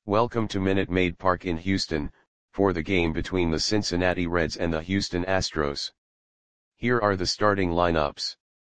Welcome to Minute Maid Park in Houston, for the game between the Cincinnati Reds and the Houston Astros. Here are the starting lineups.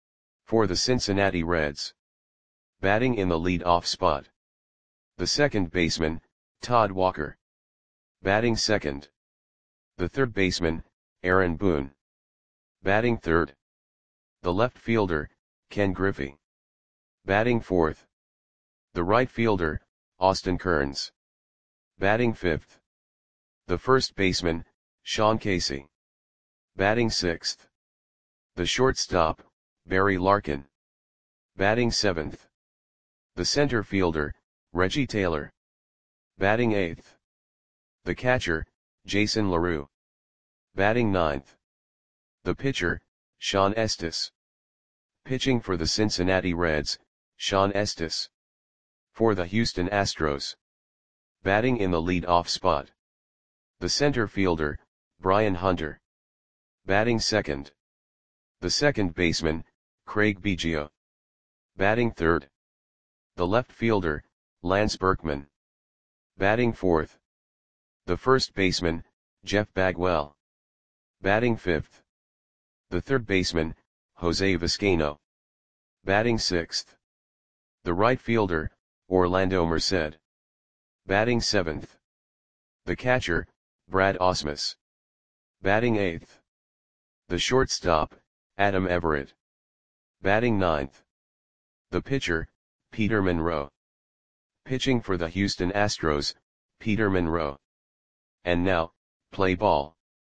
For the Cincinnati Reds. Batting in the lead-off spot. The second baseman, Todd Walker. Batting second. The third baseman, Aaron Boone. Batting third. The left fielder, Ken Griffey. Batting fourth. The right fielder, Austin Kearns. Batting fifth. The first baseman, Sean Casey. Batting sixth. The shortstop, Barry Larkin. Batting seventh. The center fielder, Reggie Taylor. Batting eighth. The catcher, Jason LaRue. Batting ninth. The pitcher, Shawn Estes. Pitching for the Cincinnati Reds, Shawn Estes. For the Houston Astros. Batting in the lead-off spot. The center fielder, Brian Hunter. Batting second. The second baseman, Craig Biggio. Batting third. The left fielder, Lance Berkman. Batting fourth. The first baseman, Jeff Bagwell. Batting fifth. The third baseman, Jose Vizcaino. Batting sixth. The right fielder, Orlando Merced. Batting seventh. The catcher, Brad Ausmus. Batting eighth. The shortstop, Adam Everett. Batting ninth. The pitcher, Peter Monroe. Pitching for the Houston Astros, Peter Monroe. And now, play ball.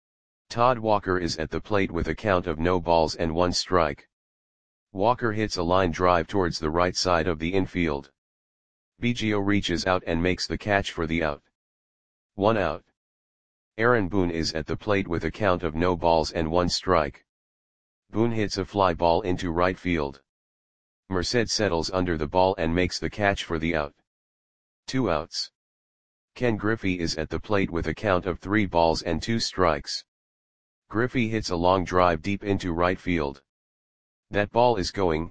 Todd Walker is at the plate with a count of no balls and 1 strike. Walker hits a line drive towards the right side of the infield. Biggio reaches out and makes the catch for the out. 1 out. Aaron Boone is at the plate with a count of no balls and 1 strike. Boone hits a fly ball into right field. Merced settles under the ball and makes the catch for the out. 2 outs. Ken Griffey is at the plate with a count of 3 balls and 2 strikes. Griffey hits a long drive deep into right field. That ball is gone.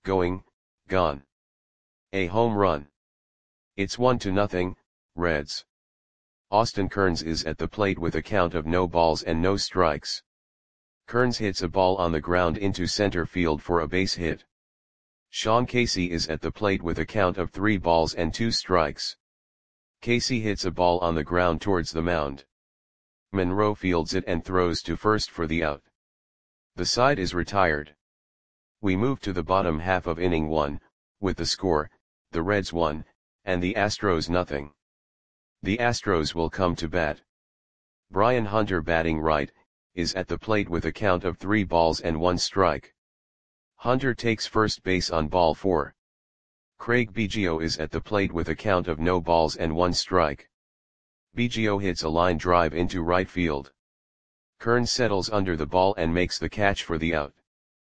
A home run. It's 1-0, Reds. Austin Kearns is at the plate with a count of no balls and no strikes. Kearns hits a ball on the ground into center field for a base hit. Sean Casey is at the plate with a count of 3 balls and 2 strikes. Casey hits a ball on the ground towards the mound. Monroe fields it and throws to first for the out. The side is retired. We move to the bottom half of inning 1, with the score, the Reds 1, and the Astros 0. The Astros will come to bat. Brian Hunter, batting right, is at the plate with a count of 3 balls and 1 strike. Hunter takes first base on ball 4. Craig Biggio is at the plate with a count of no balls and 1 strike. Biggio hits a line drive into right field. Kearns settles under the ball and makes the catch for the out.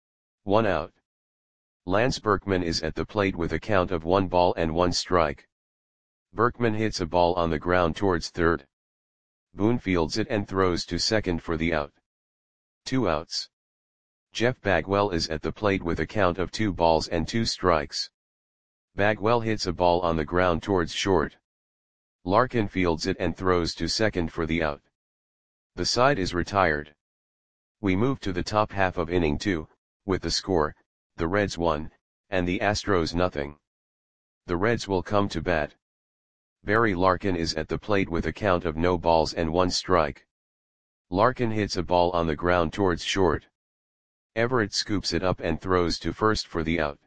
1 out. Lance Berkman is at the plate with a count of 1 ball and 1 strike. Berkman hits a ball on the ground towards third. Boone fields it and throws to second for the out. 2 outs. Jeff Bagwell is at the plate with a count of 2 balls and 2 strikes. Bagwell hits a ball on the ground towards short. Larkin fields it and throws to second for the out. The side is retired. We move to the top half of inning 2, with the score, the Reds 1, and the Astros 0. The Reds will come to bat. Barry Larkin is at the plate with a count of no balls and 1 strike. Larkin hits a ball on the ground towards short. Everett scoops it up and throws to first for the out.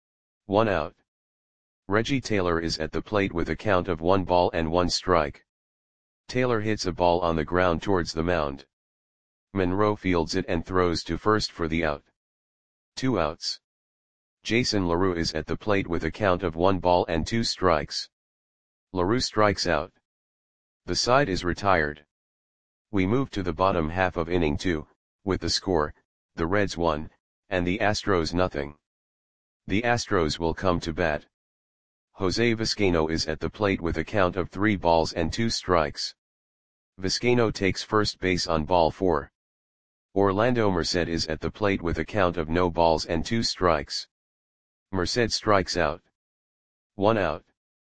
1 out. Reggie Taylor is at the plate with a count of 1 ball and 1 strike. Taylor hits a ball on the ground towards the mound. Monroe fields it and throws to first for the out. 2 outs. Jason LaRue is at the plate with a count of 1 ball and 2 strikes. LaRue strikes out. The side is retired. We move to the bottom half of inning 2, with the score, the Reds 1, and the Astros 0. The Astros will come to bat. Jose Vizcaino is at the plate with a count of 3 balls and 2 strikes. Vizcaino takes first base on ball 4. Orlando Merced is at the plate with a count of no balls and 2 strikes. Merced strikes out. 1 out.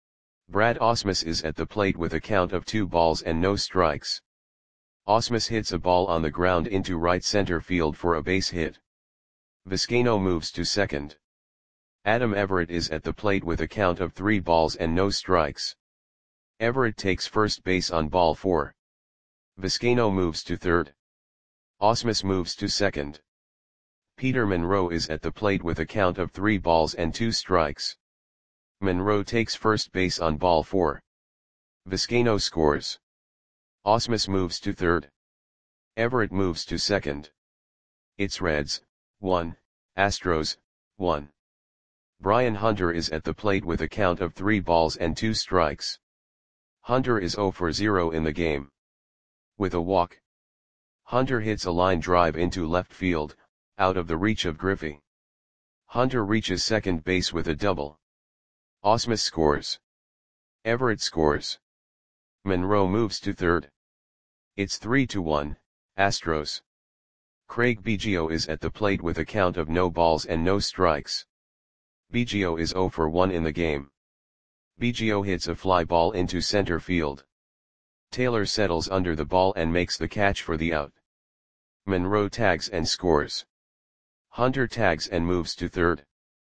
Brad Ausmus is at the plate with a count of 2 balls and no strikes. Ausmus hits a ball on the ground into right center field for a base hit. Vizcaino moves to second. Adam Everett is at the plate with a count of 3 balls and no strikes. Everett takes first base on ball 4. Vizcaino moves to third. Ausmus moves to second. Peter Monroe is at the plate with a count of 3 balls and 2 strikes. Monroe takes first base on ball 4. Vizcaino scores. Ausmus moves to third. Everett moves to second. It's Reds, 1, Astros, 1. Brian Hunter is at the plate with a count of 3 balls and 2 strikes. Hunter is 0 for 0 in the game. With a walk, Hunter hits a line drive into left field, out of the reach of Griffey. Hunter reaches second base with a double. Ausmus scores. Everett scores. Monroe moves to third. It's 3-1, Astros. Craig Biggio is at the plate with a count of no balls and no strikes. Biggio is 0 for 1 in the game. Biggio hits a fly ball into center field. Taylor settles under the ball and makes the catch for the out. Monroe tags and scores. Hunter tags and moves to third.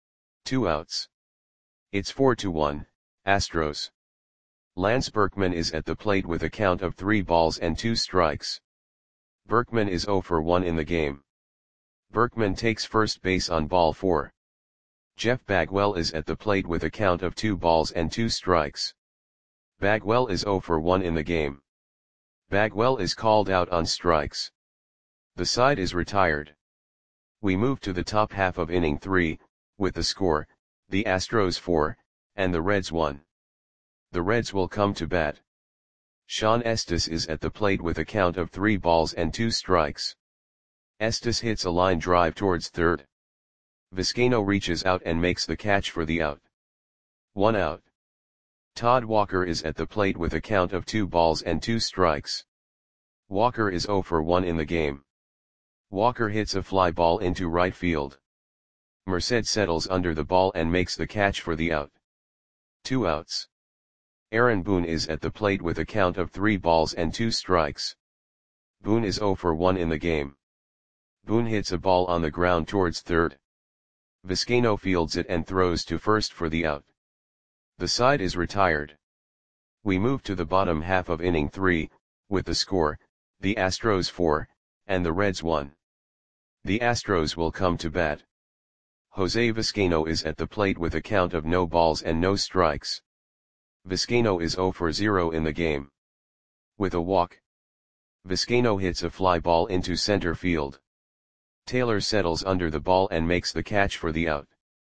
2 outs. It's 4-1, Astros. Lance Berkman is at the plate with a count of 3 balls and 2 strikes. Berkman is 0 for 1 in the game. Berkman takes first base on ball 4. Jeff Bagwell is at the plate with a count of 2 balls and 2 strikes. Bagwell is 0 for 1 in the game. Bagwell is called out on strikes. The side is retired. We move to the top half of inning 3, with the score, the Astros 4, and the Reds 1. The Reds will come to bat. Sean Estes is at the plate with a count of 3 balls and 2 strikes. Estes hits a line drive towards third. Vizcaino reaches out and makes the catch for the out. 1 out. Todd Walker is at the plate with a count of 2 balls and 2 strikes. Walker is 0 for 1 in the game. Walker hits a fly ball into right field. Merced settles under the ball and makes the catch for the out. 2 outs. Aaron Boone is at the plate with a count of 3 balls and 2 strikes. Boone is 0 for 1 in the game. Boone hits a ball on the ground towards third. Vizcaino fields it and throws to first for the out. The side is retired. We move to the bottom half of inning 3, with the score, the Astros 4, and the Reds 1. The Astros will come to bat. Jose Vizcaino is at the plate with a count of no balls and no strikes. Vizcaino is 0 for 0 in the game. With a walk, Vizcaino hits a fly ball into center field. Taylor settles under the ball and makes the catch for the out.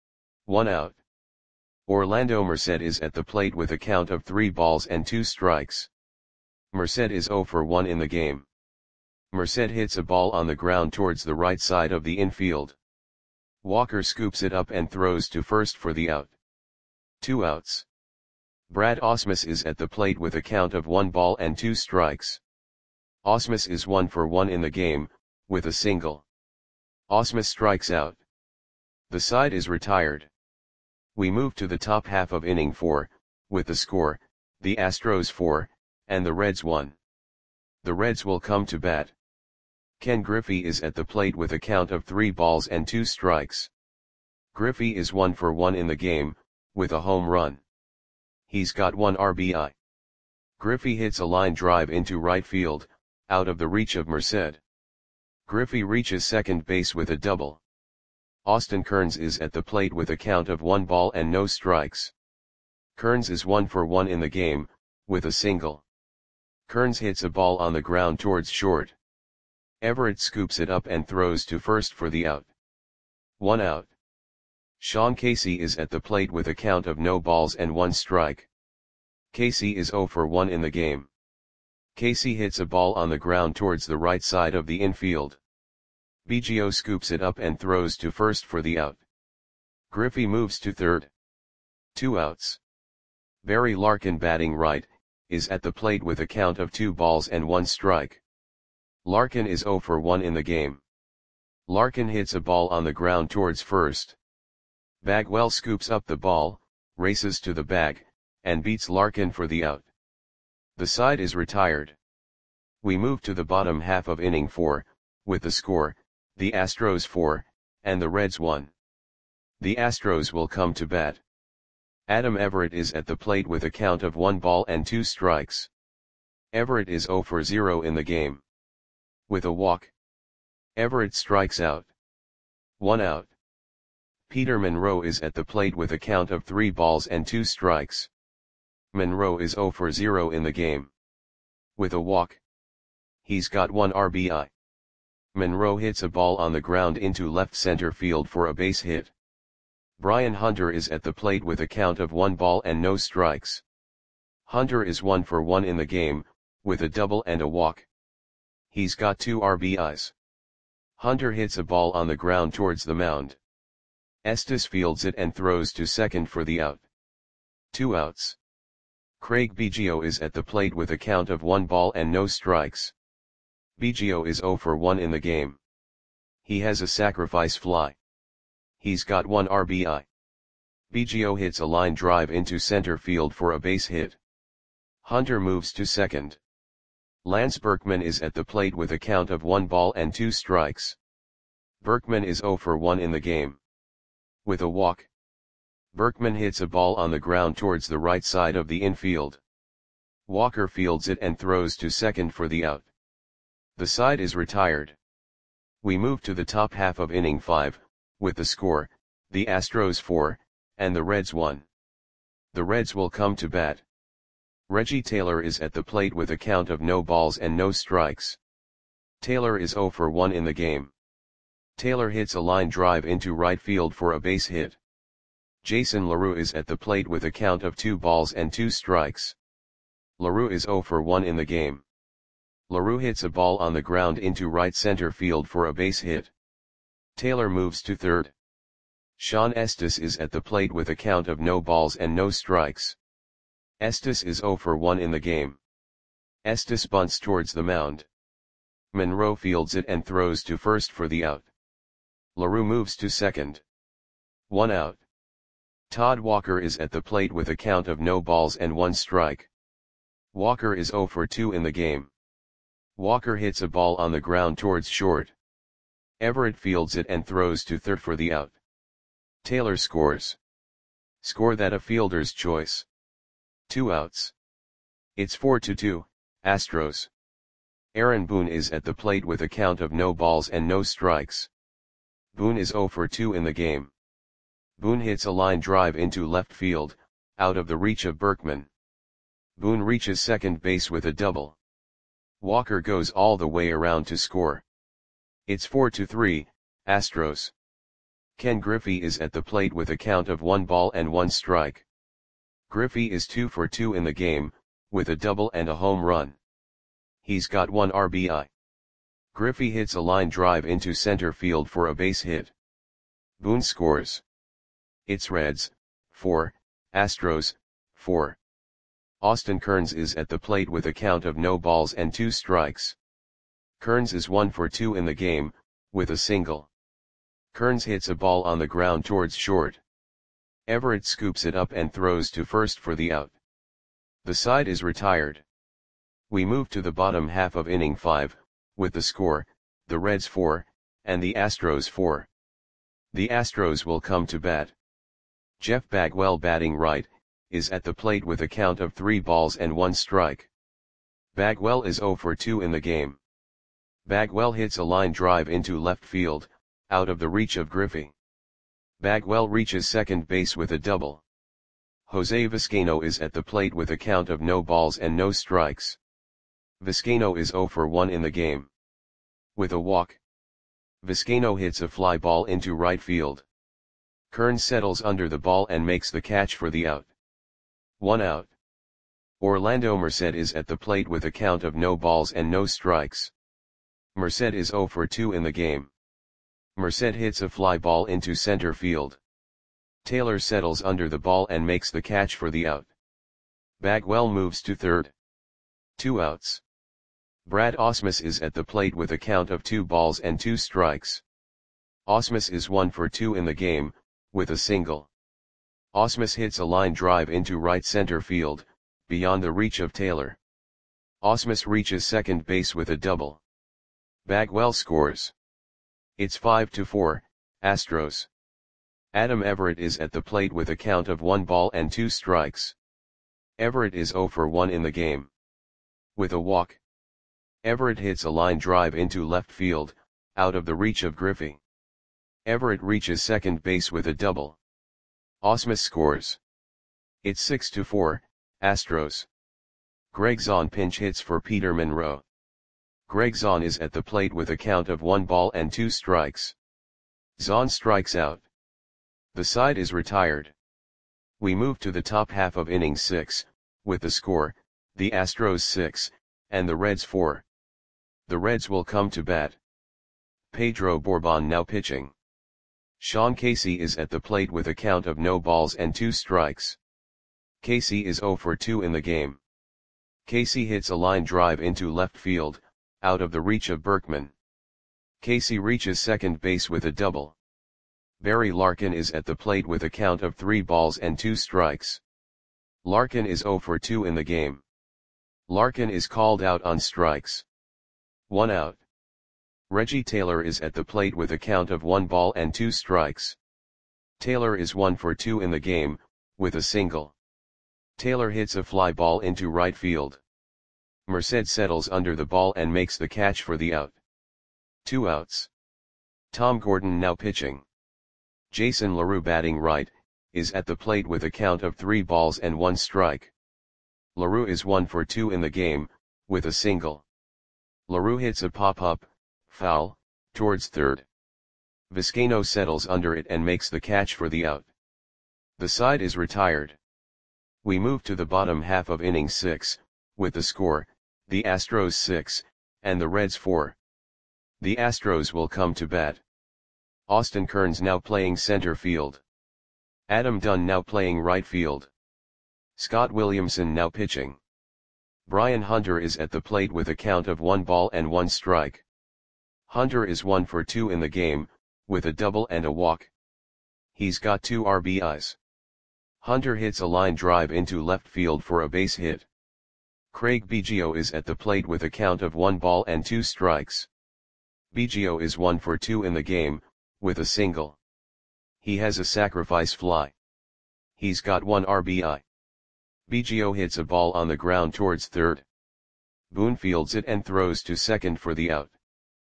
1 out. Orlando Merced is at the plate with a count of 3 balls and 2 strikes. Merced is 0 for 1 in the game. Merced hits a ball on the ground towards the right side of the infield. Walker scoops it up and throws to first for the out. 2 outs. Brad Ausmus is at the plate with a count of 1 ball and 2 strikes. Ausmus is 1 for 1 in the game, with a single. Ausmus strikes out. The side is retired. We move to the top half of inning 4, with the score, the Astros 4, and the Reds 1. The Reds will come to bat. Ken Griffey is at the plate with a count of 3 balls and 2 strikes. Griffey is 1 for 1 in the game, with a home run. He's got 1 RBI. Griffey hits a line drive into right field, out of the reach of Merced. Griffey reaches second base with a double. Austin Kearns is at the plate with a count of 1 ball and no strikes. Kearns is 1 for 1 in the game, with a single. Kearns hits a ball on the ground towards short. Everett scoops it up and throws to first for the out. 1 out. Sean Casey is at the plate with a count of no balls and 1 strike. Casey is 0 for 1 in the game. Casey hits a ball on the ground towards the right side of the infield. Biggio scoops it up and throws to first for the out. Griffey moves to third. 2 outs. Barry Larkin, batting right, is at the plate with a count of 2 balls and 1 strike. Larkin is 0 for 1 in the game. Larkin hits a ball on the ground towards first. Bagwell scoops up the ball, races to the bag, and beats Larkin for the out. The side is retired. We move to the bottom half of inning 4, with the score, the Astros 4, and the Reds 1. The Astros will come to bat. Adam Everett is at the plate with a count of 1 ball and 2 strikes. Everett is 0 for 0 in the game. With a walk, Everett strikes out. 1 out. Peter Monroe is at the plate with a count of 3 balls and 2 strikes. Monroe is 0 for 0 in the game. With a walk, he's got 1 RBI. Monroe hits a ball on the ground into left center field for a base hit. Brian Hunter is at the plate with a count of 1 ball and no strikes. Hunter is 1 for 1 in the game, with a double and a walk. He's got 2 RBIs. Hunter hits a ball on the ground towards the mound. Estes fields it and throws to second for the out. 2 outs. Craig Biggio is at the plate with a count of 1 ball and no strikes. Biggio is 0 for 1 in the game. He has a sacrifice fly. He's got 1 RBI. Biggio hits a line drive into center field for a base hit. Hunter moves to second. Lance Berkman is at the plate with a count of 1 ball and 2 strikes. Berkman is 0 for 1 in the game. With a walk, Berkman hits a ball on the ground towards the right side of the infield. Walker fields it and throws to second for the out. The side is retired. We move to the top half of inning 5, with the score, the Astros 4, and the Reds 1. The Reds will come to bat. Reggie Taylor is at the plate with a count of no balls and no strikes. Taylor is 0 for 1 in the game. Taylor hits a line drive into right field for a base hit. Jason LaRue is at the plate with a count of 2 balls and 2 strikes. LaRue is 0 for 1 in the game. LaRue hits a ball on the ground into right center field for a base hit. Taylor moves to third. Sean Estes is at the plate with a count of no balls and no strikes. Estes is 0 for 1 in the game. Estes bunts towards the mound. Monroe fields it and throws to first for the out. LaRue moves to second. 1 out. Todd Walker is at the plate with a count of no balls and 1 strike. Walker is 0 for 2 in the game. Walker hits a ball on the ground towards short. Everett fields it and throws to third for the out. Taylor scores. Score that a fielder's choice. 2 outs. It's 4-2, Astros. Aaron Boone is at the plate with a count of no balls and no strikes. Boone is 0 for 2 in the game. Boone hits a line drive into left field, out of the reach of Berkman. Boone reaches second base with a double. Walker goes all the way around to score. It's 4-3, Astros. Ken Griffey is at the plate with a count of 1 ball and 1 strike. Griffey is 2 for 2 in the game, with a double and a home run. He's got 1 RBI. Griffey hits a line drive into center field for a base hit. Boone scores. It's Reds, 4, Astros, 4. Austin Kearns is at the plate with a count of no balls and 2 strikes. Kearns is 1 for 2 in the game, with a single. Kearns hits a ball on the ground towards short. Everett scoops it up and throws to first for the out. The side is retired. We move to the bottom half of inning 5, with the score, the Reds 4, and the Astros 4. The Astros will come to bat. Jeff Bagwell, batting right, is at the plate with a count of 3 balls and 1 strike. Bagwell is 0 for 2 in the game. Bagwell hits a line drive into left field, out of the reach of Griffey. Bagwell reaches second base with a double. Jose Vizcaino is at the plate with a count of no balls and no strikes. Vizcaino is 0 for 1 in the game. With a walk, Vizcaino hits a fly ball into right field. Kearns settles under the ball and makes the catch for the out. 1 out. Orlando Merced is at the plate with a count of no balls and no strikes. Merced is 0 for 2 in the game. Merced hits a fly ball into center field. Taylor settles under the ball and makes the catch for the out. Bagwell moves to third. 2 outs. Brad Ausmus is at the plate with a count of 2 balls and 2 strikes. Ausmus is 1 for 2 in the game, with a single. Ausmus hits a line drive into right center field, beyond the reach of Taylor. Ausmus reaches second base with a double. Bagwell scores. It's 5-4, Astros. Adam Everett is at the plate with a count of 1 ball and 2 strikes. Everett is 0 for 1 in the game. With a walk. Everett hits a line drive into left field, out of the reach of Griffey. Everett reaches second base with a double. Ausmus scores. It's 6-4, Astros. Greg Zahn pinch hits for Peter Monroe. Greg Zahn is at the plate with a count of 1 ball and 2 strikes. Zahn strikes out. The side is retired. We move to the top half of inning 6, with the score, the Astros 6, and the Reds 4. The Reds will come to bat. Pedro Borbon now pitching. Sean Casey is at the plate with a count of no balls and 2 strikes. Casey is 0 for 2 in the game. Casey hits a line drive into left field, out of the reach of Berkman. Casey reaches second base with a double. Barry Larkin is at the plate with a count of 3 balls and 2 strikes. Larkin is 0 for 2 in the game. Larkin is called out on strikes. 1 out. Reggie Taylor is at the plate with a count of 1 ball and 2 strikes. Taylor is 1 for 2 in the game, with a single. Taylor hits a fly ball into right field. Merced settles under the ball and makes the catch for the out. 2 outs. Tom Gordon now pitching. Jason LaRue batting right, is at the plate with a count of 3 balls and 1 strike. LaRue is 1 for 2 in the game, with a single. LaRue hits a pop-up, foul, towards third. Vizcaino settles under it and makes the catch for the out. The side is retired. We move to the bottom half of inning 6, with the score, the Astros 6, and the Reds 4. The Astros will come to bat. Austin Kearns now playing center field. Adam Dunn now playing right field. Scott Williamson now pitching. Brian Hunter is at the plate with a count of 1 ball and 1 strike. Hunter is 1 for 2 in the game, with a double and a walk. He's got 2 RBIs. Hunter hits a line drive into left field for a base hit. Craig Biggio is at the plate with a count of 1 ball and 2 strikes. Biggio is 1 for 2 in the game, with a single. He has a sacrifice fly. He's got 1 RBI. Biggio hits a ball on the ground towards third. Boone fields it and throws to second for the out.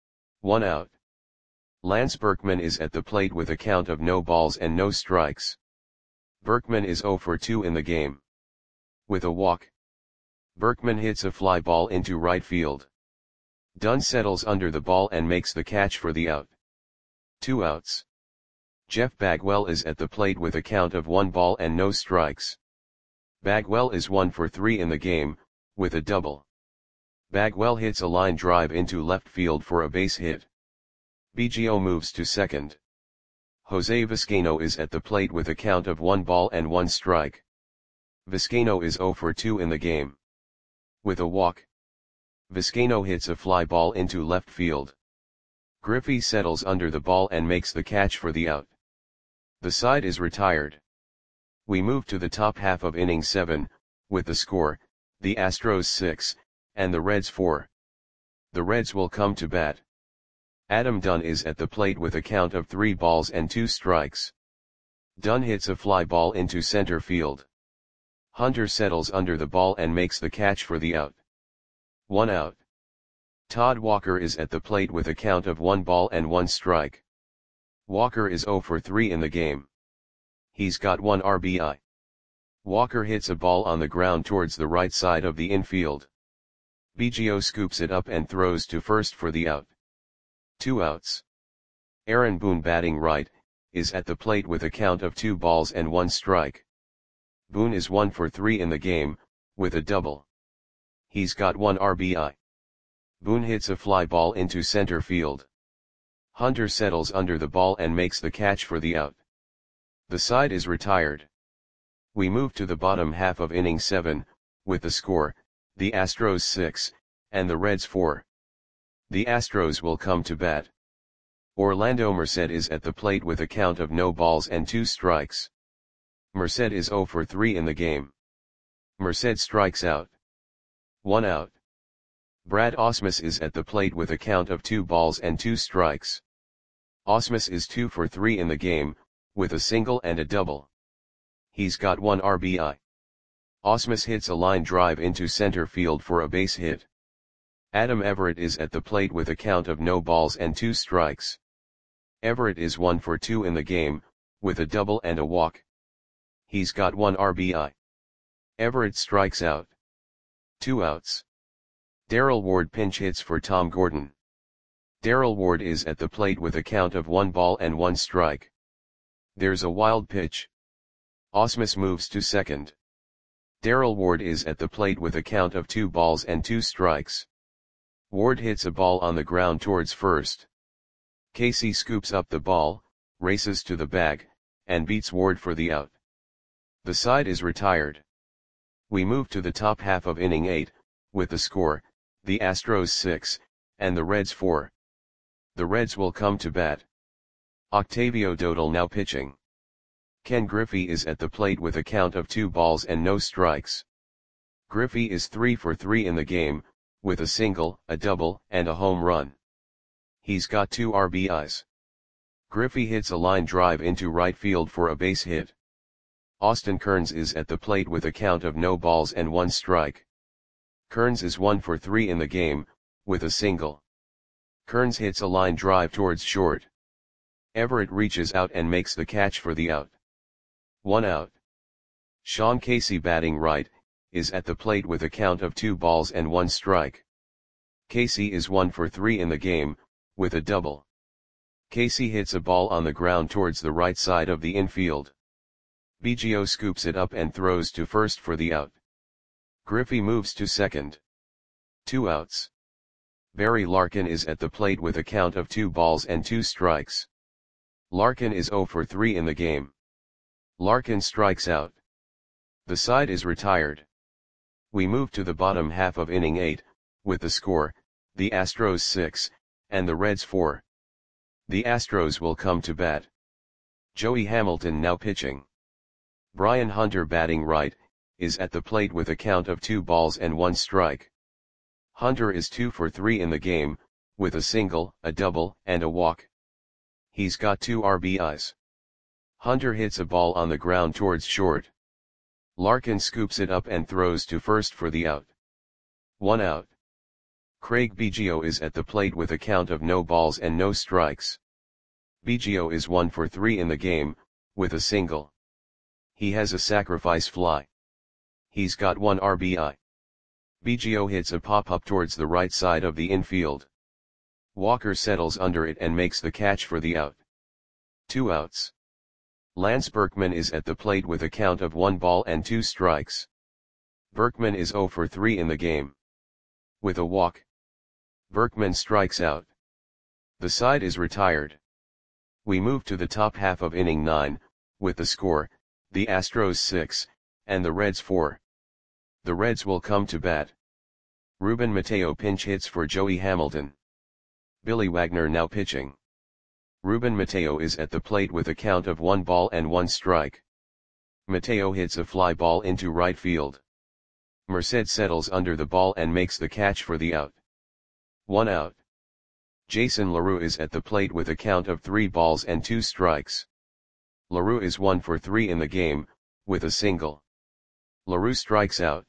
1 out. Lance Berkman is at the plate with a count of no balls and no strikes. Berkman is 0 for 2 in the game. With a walk. Berkman hits a fly ball into right field. Dunn settles under the ball and makes the catch for the out. 2 outs. Jeff Bagwell is at the plate with a count of 1 ball and no strikes. Bagwell is 1 for 3 in the game, with a double. Bagwell hits a line drive into left field for a base hit. Biggio moves to second. Jose Vizcaino is at the plate with a count of 1 ball and 1 strike. Vizcaino is 0 for 2 in the game. With a walk. Vizcaino hits a fly ball into left field. Griffey settles under the ball and makes the catch for the out. The side is retired. We move to the top half of inning 7, with the score, the Astros 6, and the Reds 4. The Reds will come to bat. Adam Dunn is at the plate with a count of 3 balls and 2 strikes. Dunn hits a fly ball into center field. Hunter settles under the ball and makes the catch for the out. 1 out. Todd Walker is at the plate with a count of 1 ball and 1 strike. Walker is 0 for 3 in the game. He's got 1 RBI. Walker hits a ball on the ground towards the right side of the infield. Biggio scoops it up and throws to first for the out. 2 outs. Aaron Boone batting right, is at the plate with a count of 2 balls and 1 strike. Boone is 1 for 3 in the game, with a double. He's got 1 RBI. Boone hits a fly ball into center field. Hunter settles under the ball and makes the catch for the out. The side is retired. We move to the bottom half of inning 7, with the score, the Astros 6, and the Reds 4. The Astros will come to bat. Orlando Merced is at the plate with a count of no balls and 2 strikes. Merced is 0 for 3 in the game. Merced strikes out. 1 out. Brad Ausmus is at the plate with a count of 2 balls and 2 strikes. Ausmus is 2 for 3 in the game, with a single and a double. He's got 1 RBI. Ausmus hits a line drive into center field for a base hit. Adam Everett is at the plate with a count of no balls and 2 strikes. Everett is 1 for 2 in the game, with a double and a walk. He's got 1 RBI. Everett strikes out. 2 outs. Darrell Ward pinch hits for Tom Gordon. Darrell Ward is at the plate with a count of 1 ball and 1 strike. There's a wild pitch. Ausmus moves to second. Darrell Ward is at the plate with a count of 2 balls and 2 strikes. Ward hits a ball on the ground towards first. Casey scoops up the ball, races to the bag, and beats Ward for the out. The side is retired. We move to the top half of inning 8, with the score, the Astros 6, and the Reds 4. The Reds will come to bat. Octavio Dodal now pitching. Ken Griffey is at the plate with a count of 2 balls and no strikes. Griffey is 3 for 3 in the game, with a single, a double, and a home run. He's got 2 RBIs. Griffey hits a line drive into right field for a base hit. Austin Kearns is at the plate with a count of no balls and 1 strike. Kearns is 1 for 3 in the game, with a single. Kearns hits a line drive towards short. Everett reaches out and makes the catch for the out. 1 out. Sean Casey batting right, is at the plate with a count of 2 balls and 1 strike. Casey is 1 for 3 in the game, with a double. Casey hits a ball on the ground towards the right side of the infield. Biggio scoops it up and throws to first for the out. Griffey moves to second. 2 outs. Barry Larkin is at the plate with a count of 2 balls and 2 strikes. Larkin is 0 for 3 in the game. Larkin strikes out. The side is retired. We move to the bottom half of inning 8, with the score, the Astros 6, and the Reds 4. The Astros will come to bat. Joey Hamilton now pitching. Brian Hunter batting right, is at the plate with a count of 2 balls and 1 strike. Hunter is 2 for 3 in the game, with a single, a double, and a walk. He's got 2 RBIs. Hunter hits a ball on the ground towards short. Larkin scoops it up and throws to first for the out. 1 out. Craig Biggio is at the plate with a count of no balls and no strikes. Biggio is 1 for 3 in the game, with a single. He has a sacrifice fly. He's got 1 RBI. Biggio hits a pop-up towards the right side of the infield. Walker settles under it and makes the catch for the out. 2 outs. Lance Berkman is at the plate with a count of 1 ball and 2 strikes. Berkman is 0 for 3 in the game. With a walk, Berkman strikes out. The side is retired. We move to the top half of inning 9, with the score, the Astros 6, and the Reds 4. The Reds will come to bat. Ruben Mateo pinch hits for Joey Hamilton. Billy Wagner now pitching. Ruben Mateo is at the plate with a count of 1 ball and 1 strike. Mateo hits a fly ball into right field. Merced settles under the ball and makes the catch for the out. 1 out. Jason LaRue is at the plate with a count of 3 balls and 2 strikes. LaRue is 1 for 3 in the game, with a single. LaRue strikes out.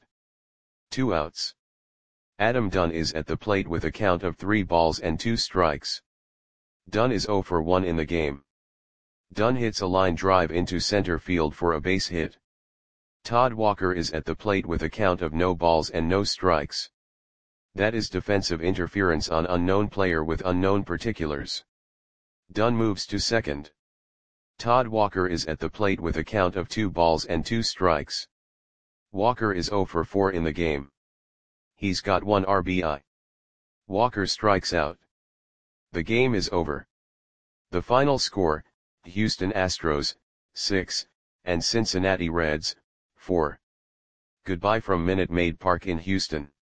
2 outs. Adam Dunn is at the plate with a count of 3 balls and 2 strikes. Dunn is 0 for 1 in the game. Dunn hits a line drive into center field for a base hit. Todd Walker is at the plate with a count of no balls and no strikes. That is defensive interference on unknown player with unknown particulars. Dunn moves to second. Todd Walker is at the plate with a count of 2 balls and 2 strikes. Walker is 0 for 4 in the game. He's got 1 RBI. Walker strikes out. The game is over. The final score, Houston Astros, 6, and Cincinnati Reds, 4. Goodbye from Minute Maid Park in Houston.